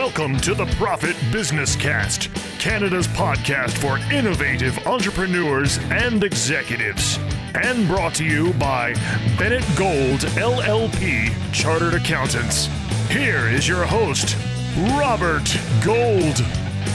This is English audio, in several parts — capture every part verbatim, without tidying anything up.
Welcome to the Profit Business Cast, Canada's podcast for innovative entrepreneurs and executives. And brought to you by Bennett Gold, L L P, Chartered Accountants. Here is your host, Robert Gold.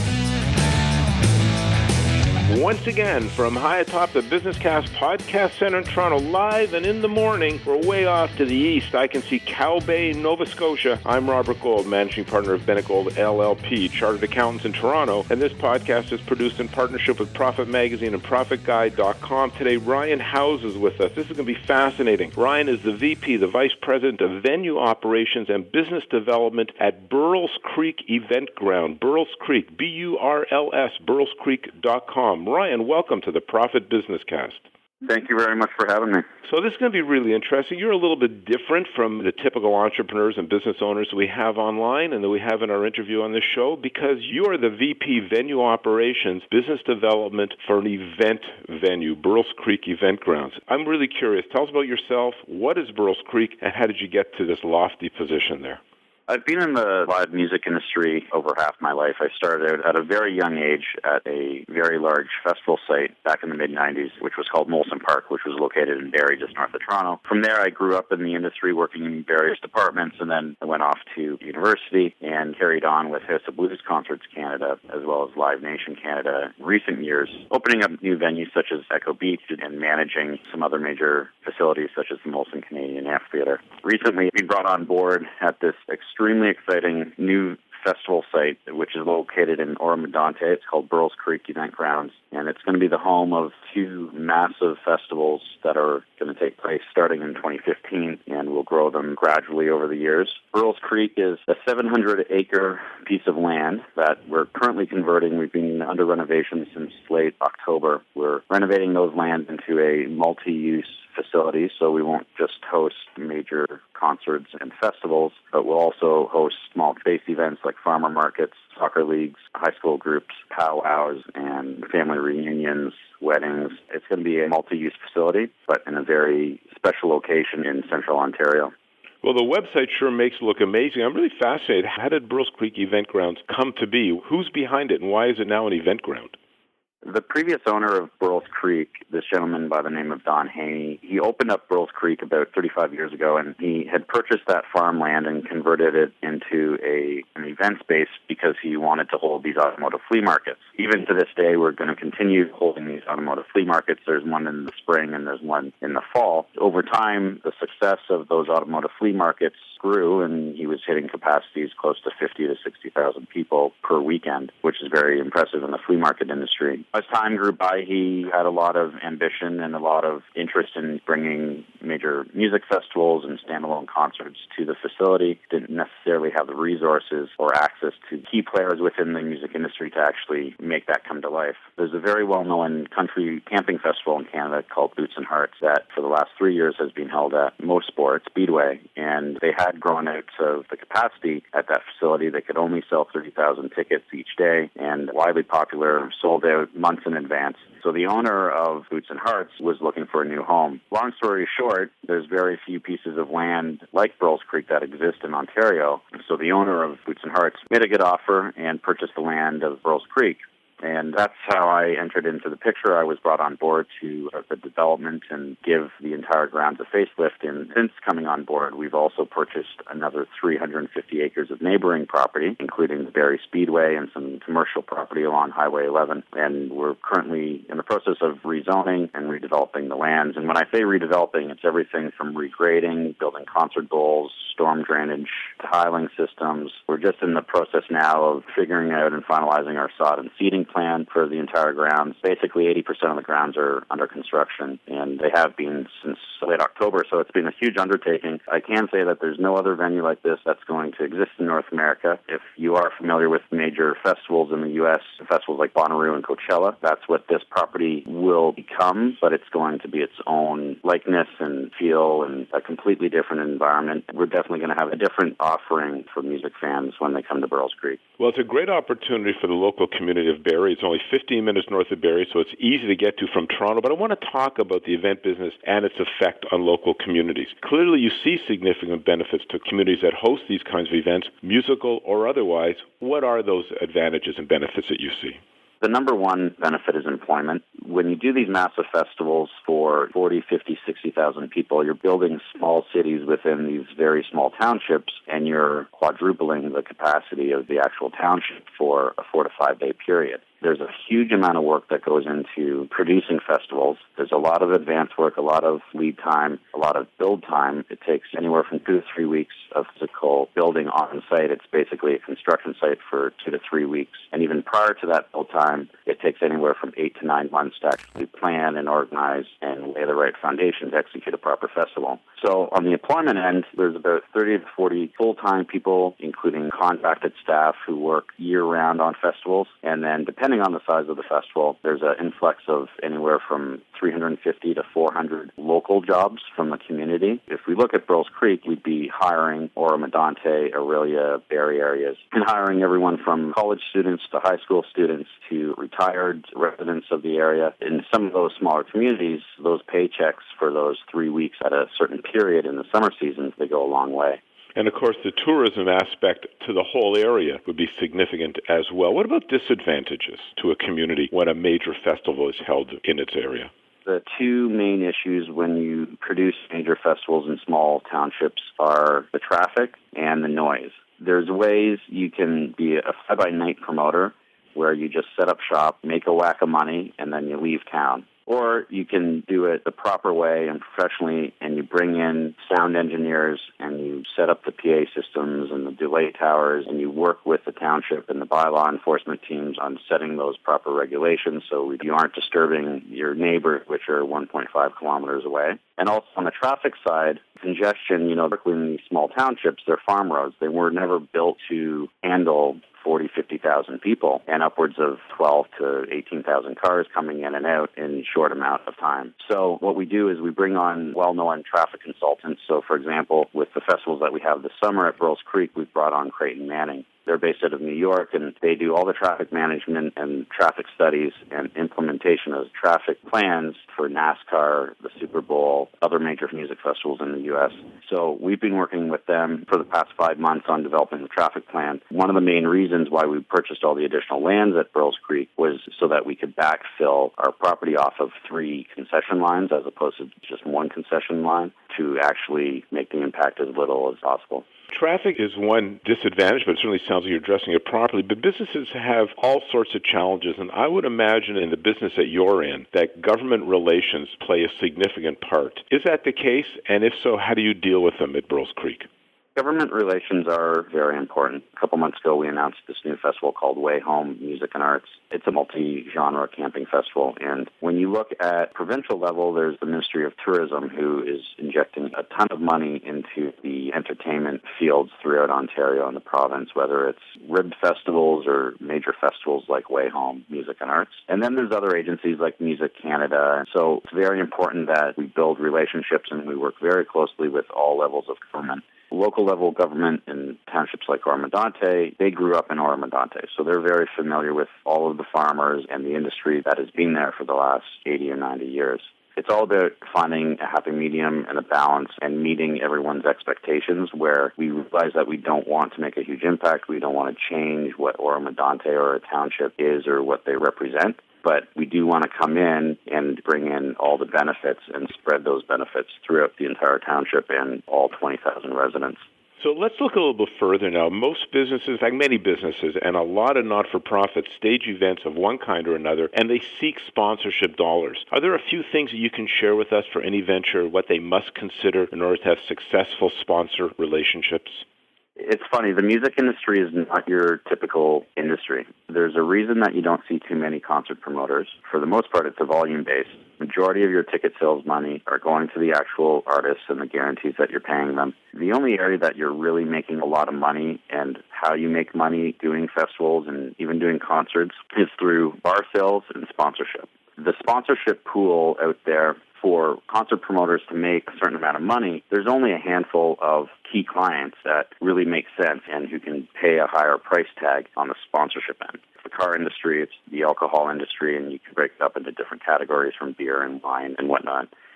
Once again, from high atop the Business Cast Podcast Center in Toronto, live and in the morning, we're way off to the east. I can see Cow Bay, Nova Scotia. I'm Robert Gold, managing partner of Bennett Gold, L L P, Chartered Accountants in Toronto, and this podcast is produced in partnership with Profit Magazine and Profit Guide dot com. Today, Ryan Howes is with us. This is going to be fascinating. Ryan is the V P, the Vice President of Venue Operations and Business Development at Burles Creek Event Ground. Burles Creek, B U R L S, burles creek dot com. Ryan, welcome to the Profit Business Cast. Thank you very much for having me. So this is going to be really interesting. You're a little bit different from the typical entrepreneurs and business owners we have online and that we have in our interview on this show because you are the V P Venue Operations Business Development for an event venue, Burles Creek Event Grounds. I'm really curious. Tell us about yourself. What is Burles Creek and how did you get to this lofty position there? I've been in the live music industry over half my life. I started out at a very young age at a very large festival site back in the mid nineties, which was called Molson Park, which was located in Barrie, just north of Toronto. From there, I grew up in the industry working in various departments, and then I went off to university and carried on with House of Blues Concerts Canada, as well as Live Nation Canada in recent years, opening up new venues such as Echo Beach and managing some other major facilities such as the Molson Canadian Amphitheatre. Recently, I've been brought on board at this extremely exciting new festival site, which is located in Oro-Medonte. It's called Burles Creek Event Grounds, and it's going to be the home of two massive festivals that are going to take place starting in twenty fifteen, and we'll grow them gradually over the years. Burles Creek is a seven hundred acre piece of land that we're currently converting. We've been under renovation since late October. We're renovating those lands into a multi-use facility, so we won't just host major concerts and festivals, but we'll also host small space events like farmer markets, soccer leagues, high school groups, powwows, and family reunions, weddings. It's going to be a multi-use facility, but in a very special location in central Ontario. Well, the website sure makes it look amazing. I'm really fascinated. How did Burles Creek Event Grounds come to be? Who's behind it, and why is it now an event ground? The previous owner of Burles Creek, this gentleman by the name of Don Haney, he opened up Burles Creek about thirty-five years ago, and he had purchased that farmland and converted it into a an event space because he wanted to hold these automotive flea markets. Even to this day, we're going to continue holding these automotive flea markets. There's one in the spring and there's one in the fall. Over time, the success of those automotive flea markets grew, and he was hitting capacities close to fifty to sixty thousand people per weekend, which is very impressive in the flea market industry. As time grew by, he had a lot of ambition and a lot of interest in bringing major music festivals and standalone concerts to the facility. Didn't necessarily have the resources or access to key players within the music industry to actually make that come to life. There's a very well-known country camping festival in Canada called Boots and Hearts that for the last three years has been held at Mosport Speedway, and they had grown out of the capacity at that facility. They could only sell thirty thousand tickets each day, and widely popular, sold out months in advance. So the owner of Boots and Hearts was looking for a new home. Long story short, there's very few pieces of land like Burles Creek that exist in Ontario. So the owner of Boots and Hearts made a good offer and purchased the land of Burles Creek. And that's how I entered into the picture. I was brought on board to start the development and give the entire grounds a facelift. And since coming on board, we've also purchased another three hundred fifty acres of neighboring property, including the Barrie Speedway and some commercial property along Highway eleven. And we're currently in the process of rezoning and redeveloping the lands. And when I say redeveloping, it's everything from regrading, building concert bowls, storm drainage, tiling systems. We're just in the process now of figuring out and finalizing our sod and seeding plan for the entire grounds. Basically, eighty percent of the grounds are under construction, and they have been since late October, so it's been a huge undertaking. I can say that there's no other venue like this that's going to exist in North America. If you are familiar with major festivals in the U S, festivals like Bonnaroo and Coachella, that's what this property will become, but it's going to be its own likeness and feel and a completely different environment. We're definitely going to have a different offering for music fans when they come to Burles Creek. Well, it's a great opportunity for the local community of Barrie. It's only fifteen minutes north of Barrie, so it's easy to get to from Toronto. But I want to talk about the event business and its effect effect on local communities. Clearly, you see significant benefits to communities that host these kinds of events, musical or otherwise. What are those advantages and benefits that you see? The number one benefit is employment. When you do these massive festivals for forty, fifty, sixty thousand people, you're building small cities within these very small townships, and you're quadrupling the capacity of the actual township for a four to five day period. There's a huge amount of work that goes into producing festivals. There's a lot of advanced work, a lot of lead time, a lot of build time. It takes anywhere from two to three weeks of physical building on site. It's basically a construction site for two to three weeks. And even prior to that build time, it takes anywhere from eight to nine months to actually plan and organize and lay the right foundation to execute a proper festival. So on the employment end, there's about thirty to forty full-time people, including contracted staff who work year-round on festivals. And then depending on the size of the festival, there's an influx of anywhere from three hundred fifty to four hundred local jobs from the community. If we look at Burles Creek, we'd be hiring Oro-Medonte, Orillia, Barrie areas, and hiring everyone from college students to high school students to retired residents of the area. In some of those smaller communities, those paychecks for those three weeks at a certain period in the summer seasons, they go a long way. And, of course, the tourism aspect to the whole area would be significant as well. What about disadvantages to a community when a major festival is held in its area? The two main issues when you produce major festivals in small townships are the traffic and the noise. There's ways you can be a fly-by-night promoter where you just set up shop, make a whack of money, and then you leave town. Or you can do it the proper way and professionally, and you bring in sound engineers and you set up the P A systems and the delay towers, and you work with the township and the bylaw enforcement teams on setting those proper regulations so you aren't disturbing your neighbors, which are one point five kilometers away. And also on the traffic side, congestion, you know, particularly in these small townships, they're farm roads. They were never built to handle forty, fifty thousand people and upwards of twelve to eighteen thousand cars coming in and out in a short amount of time. So what we do is we bring on well-known traffic consultants. So, for example, with the festivals that we have this summer at Burles Creek, we've brought on Creighton Manning. They're based out of New York, and they do all the traffic management and traffic studies and implementation of traffic plans for NASCAR, the Super Bowl, other major music festivals in the U S. So we've been working with them for the past five months on developing the traffic plan. One of the main reasons why we purchased all the additional lands at Burles Creek was so that we could backfill our property off of three concession lines as opposed to just one concession line to actually make the impact as little as possible. Traffic is one disadvantage, but it certainly sounds like you're addressing it properly. But businesses have all sorts of challenges, and I would imagine in the business that you're in that government relations play a significant part. Is that the case? And if so, how do you deal with them at Burles Creek? Government relations are very important. A couple months ago, we announced this new festival called Way Home Music and Arts. It's a multi-genre camping festival. And when you look at provincial level, there's the Ministry of Tourism, who is injecting a ton of money into the entertainment fields throughout Ontario and the province, whether it's ribbed festivals or major festivals like Way Home Music and Arts. And then there's other agencies like Music Canada. So it's very important that we build relationships and we work very closely with all levels of government. Local level government in townships like Oro-Medonte, they grew up in Oro-Medonte, so they're very familiar with all of the farmers and the industry that has been there for the last eighty or ninety years. It's all about finding a happy medium and a balance and meeting everyone's expectations where we realize that we don't want to make a huge impact. We don't want to change what Oro-Medonte or a township is or what they represent. But we do want to come in and bring in all the benefits and spread those benefits throughout the entire township and all twenty thousand residents. So let's look a little bit further now. Most businesses, in fact, many businesses, and a lot of not-for-profits stage events of one kind or another, and they seek sponsorship dollars. Are there a few things that you can share with us for any venture, what they must consider in order to have successful sponsor relationships? It's funny, the music industry is not your typical industry. There's a reason that you don't see too many concert promoters. For the most part, it's a volume-based. Majority of your ticket sales money are going to the actual artists and the guarantees that you're paying them. The only area that you're really making a lot of money and how you make money doing festivals and even doing concerts is through bar sales and sponsorship. The sponsorship pool out there for concert promoters to make a certain amount of money, there's only a handful of key clients that really make sense and who can pay a higher price tag on the sponsorship end. The car industry, it's the alcohol industry, and you can break it up into different categories from beer and wine and whatnot.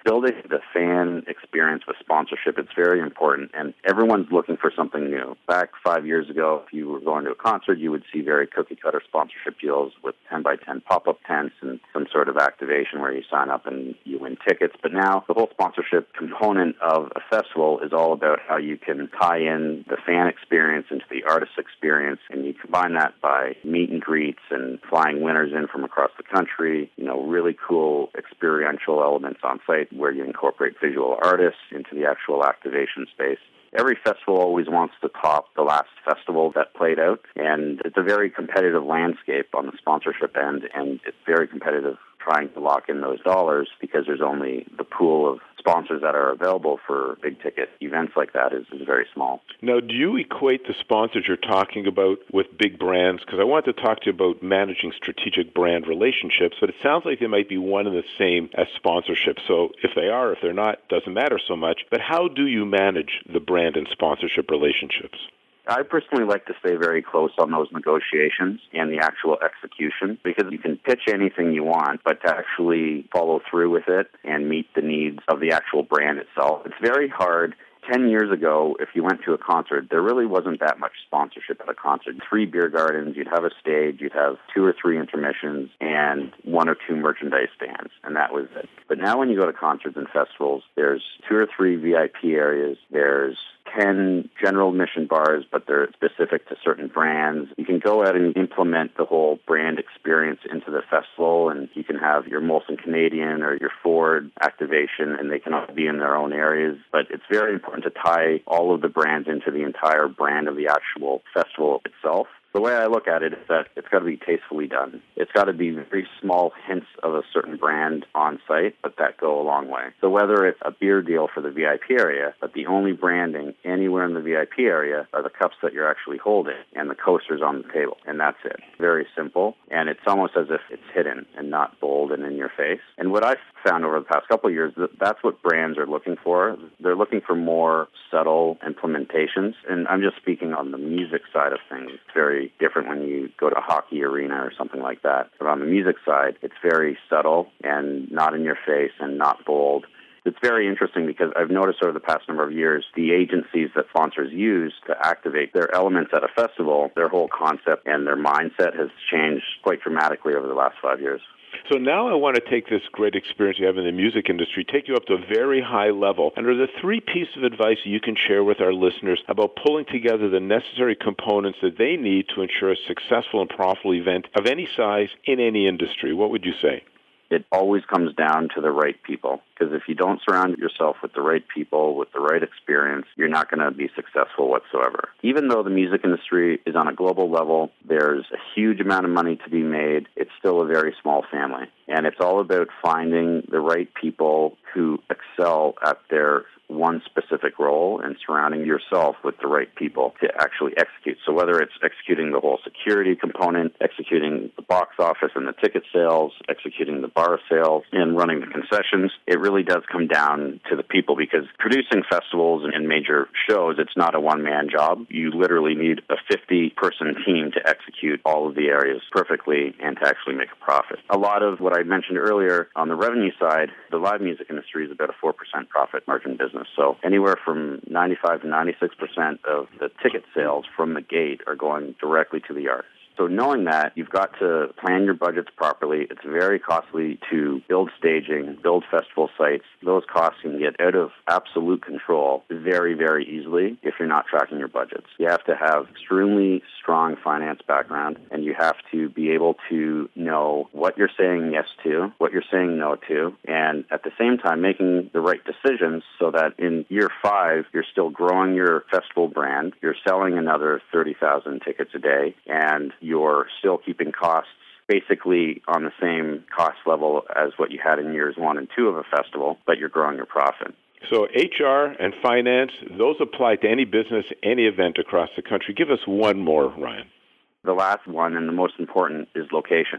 building the fan experience with sponsorship, it's very important, and everyone's looking for something new. Back five years ago, if you were going to a concert, you would see very cookie-cutter sponsorship deals with ten by ten pop-up tents and some sort of activation where you sign up and you win tickets. But now the whole sponsorship component of a festival is all about how you can tie in the fan experience into the artist experience, and you combine that by meet and greets and flying winners in from across the country, you know, really cool experiential elements on site where you incorporate visual artists into the actual activation space. Every festival always wants to top the last festival that played out, and it's a very competitive landscape on the sponsorship end, and it's very competitive trying to lock in those dollars because there's only the pool of sponsors that are available for big-ticket events like that is, is very small. Now, do you equate the sponsors you're talking about with big brands? Because I want to talk to you about managing strategic brand relationships, but it sounds like they might be one and the same as sponsorship. So if they are, if they're not, doesn't matter so much. But how do you manage the brand and sponsorship relationships? I personally like to stay very close on those negotiations and the actual execution, because you can pitch anything you want, but to actually follow through with it and meet the needs of the actual brand itself, it's very hard. Ten years ago, if you went to a concert, there really wasn't that much sponsorship at a concert. Three beer gardens, you'd have a stage, you'd have two or three intermissions, and one or two merchandise stands, and that was it. But now when you go to concerts and festivals, there's two or three V I P areas, there's ten general admission bars, but they're specific to certain brands. You can go out and implement the whole brand experience into the festival, and you can have your Molson Canadian or your Ford activation, and they can all be in their own areas. But it's very important to tie all of the brands into the entire brand of the actual festival itself. The way I look at it is that it's got to be tastefully done. It's got to be very small hints of a certain brand on site, but that go a long way. So whether it's a beer deal for the V I P area, but the only branding anywhere in the V I P area are the cups that you're actually holding and the coasters on the table, and that's it. Very simple, and it's almost as if it's hidden and not bold and in your face. And what I've found over the past couple of years, that that's what brands are looking for. They're looking for more subtle implementations, and I'm just speaking on the music side of things. It's very different when you go to a hockey arena or something like that. But on the music side, it's very subtle and not in your face and not bold. It's very interesting because I've noticed over the past number of years, the agencies that sponsors use to activate their elements at a festival, their whole concept and their mindset has changed quite dramatically over the last five years. So now I want to take this great experience you have in the music industry, take you up to a very high level. And are there three pieces of advice you can share with our listeners about pulling together the necessary components that they need to ensure a successful and profitable event of any size in any industry? What would you say? It always comes down to the right people, because if you don't surround yourself with the right people, with the right experience, you're not going to be successful whatsoever. Even though the music industry is on a global level, there's a huge amount of money to be made, it's still a very small family. And it's all about finding the right people who excel at their one specific role and surrounding yourself with the right people to actually execute. So whether it's executing the whole security component, executing the box office and the ticket sales, executing the bar sales, and running the concessions, it really does come down to the people, because producing festivals and major shows, it's not a one-man job. You literally need a fifty-person team to execute all of the areas perfectly and to actually make a profit. A lot of what I mentioned earlier on the revenue side, the live music industry is about a four percent profit margin business. So anywhere from ninety-five to ninety-six percent of the ticket sales from the gate are going directly to the artists. So knowing that, you've got to plan your budgets properly. It's very costly to build staging, build festival sites. Those costs can get out of absolute control very, very easily if you're not tracking your budgets. You have to have extremely strong finance background, and you have to be able to know what you're saying yes to, what you're saying no to, and at the same time making the right decisions so that in year five, you're still growing your festival brand, you're selling another thirty thousand tickets a day, and you're still keeping costs basically on the same cost level as what you had in years one and two of a festival, but you're growing your profit. So H R and finance, those apply to any business, any event across the country. Give us one more, Ryan. The last one and the most important is location.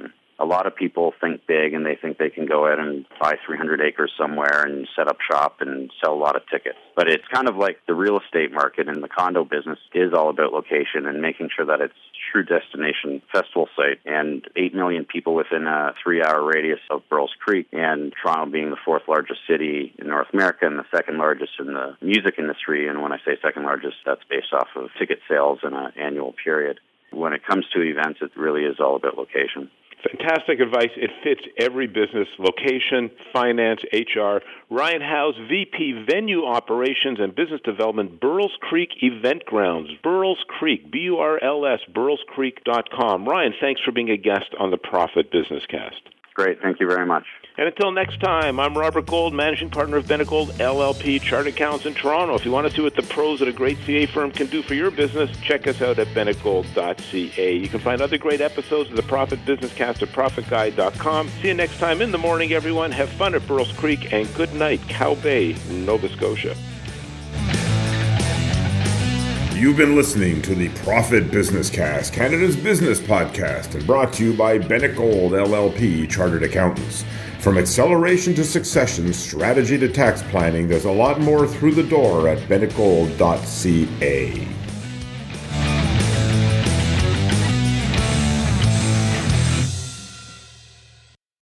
a lot of people think big and they think they can go out and buy three hundred acres somewhere and set up shop and sell a lot of tickets. But it's kind of like the real estate market, and the condo business is all about location and making sure that it's true destination festival site, and eight million people within a three-hour radius of Burles Creek, and Toronto being the fourth largest city in North America and the second largest in the music industry. And when I say second largest, that's based off of ticket sales in an annual period. When it comes to events, it really is all about location. Fantastic advice. It fits every business: location, finance, H R. Ryan Howes, V P Venue Operations and Business Development, Burles Creek Event Grounds. Burles Creek, B U R L S, burles creek dot com. Ryan, thanks for being a guest on the Profit Business Cast. Great. Thank you very much. And until next time, I'm Robert Gold, Managing Partner of Bennett Gold L L P, Chartered Accountants in Toronto. If you want to see what the pros that a great C A firm can do for your business, check us out at bennett gold dot c a. You can find other great episodes of the Profit Business Cast at profit guide dot com. See you next time in the morning, everyone. Have fun at Burles Creek, and good night, Cow Bay, Nova Scotia. You've been listening to the Profit Business Cast, Canada's business podcast, and brought to you by Bennett Gold L L P, Chartered Accountants. From acceleration to succession, strategy to tax planning, there's a lot more through the door at bennett gold dot c a.